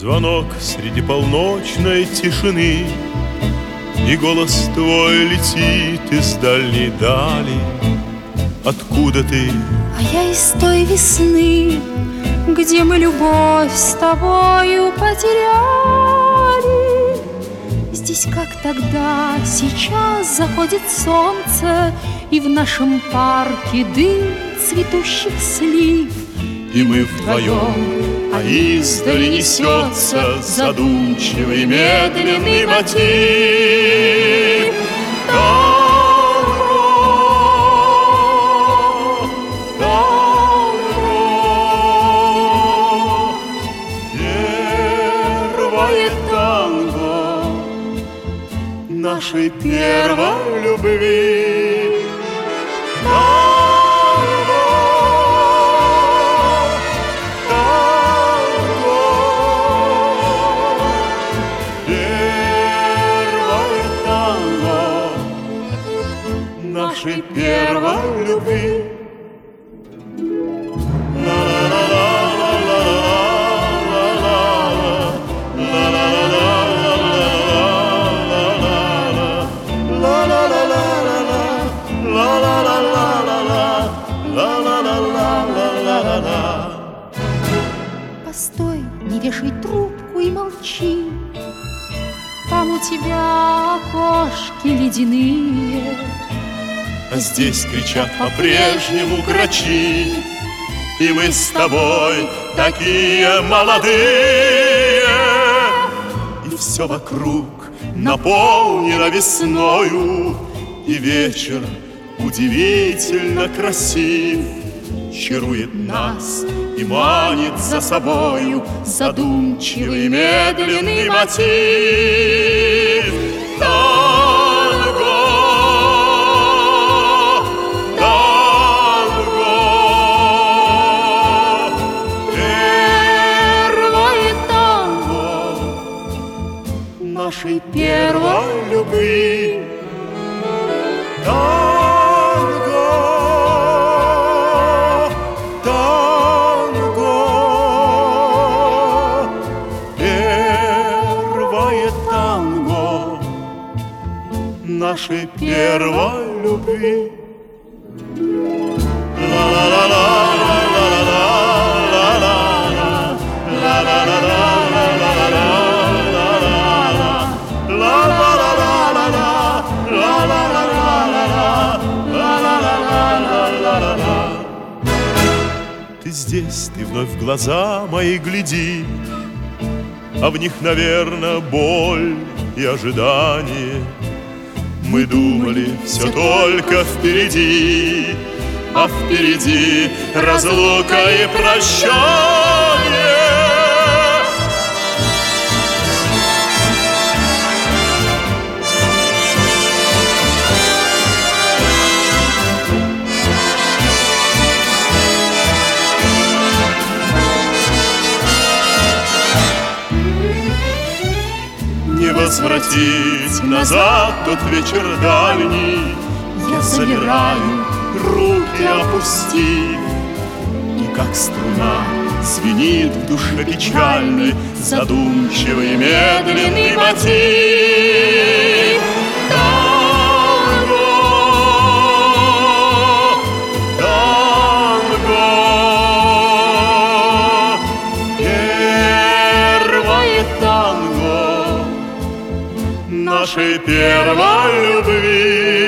Звонок среди полночной тишины, и голос твой летит из дальней дали. Откуда ты? А я из той весны, где мы любовь с тобою потеряли. Здесь, как тогда, сейчас заходит солнце, и в нашем парке дым цветущих слив. И мы вдвоем, а издали несется задумчивый медленный мотив. Танго, танго, первое танго нашей первой любви. Нашей первой любви. Постой, не вешай трубку и молчи. Там у тебя окошки ледяные, а здесь кричат по-прежнему грачи. И мы с тобой такие молодые, и все вокруг наполнено весною, и вечер удивительно красив, чарует нас и манит за собою задумчивый медленный мотив. Нашей первой любви. Танго, танго, первое танго нашей первой любви. Ты здесь, ты вновь в глаза мои гляди, а в них, наверное, боль и ожидание. Мы думали, все только впереди, а впереди разлука и прощание. Не возвратить назад тот вечер дальний, я замираю, руки опустив, и как струна звенит в душе печальной задумчивый медленный мотив. Танго, танго, первое танго нашей первой любви.